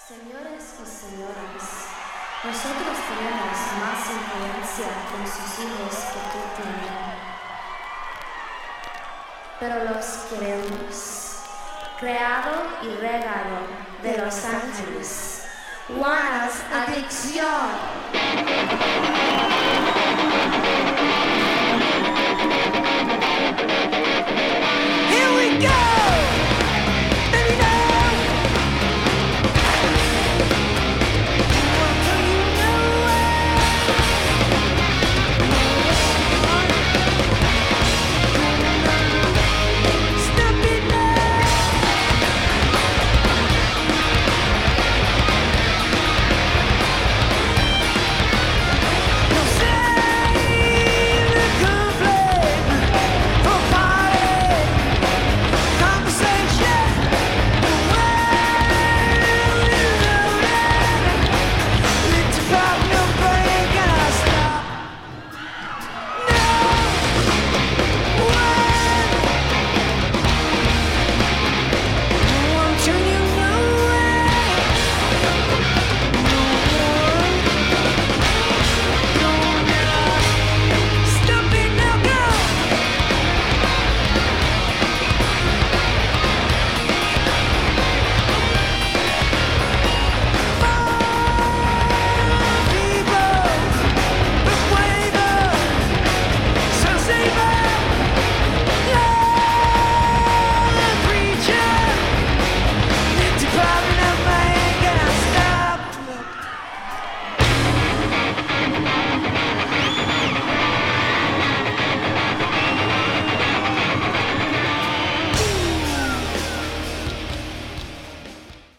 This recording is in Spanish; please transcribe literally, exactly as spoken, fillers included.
Señores y señoras, nosotros tenemos más influencia con sus hijos que tú tienes, pero los queremos, creado y regado de Los Ángeles. Juanas Adicción. Here we go!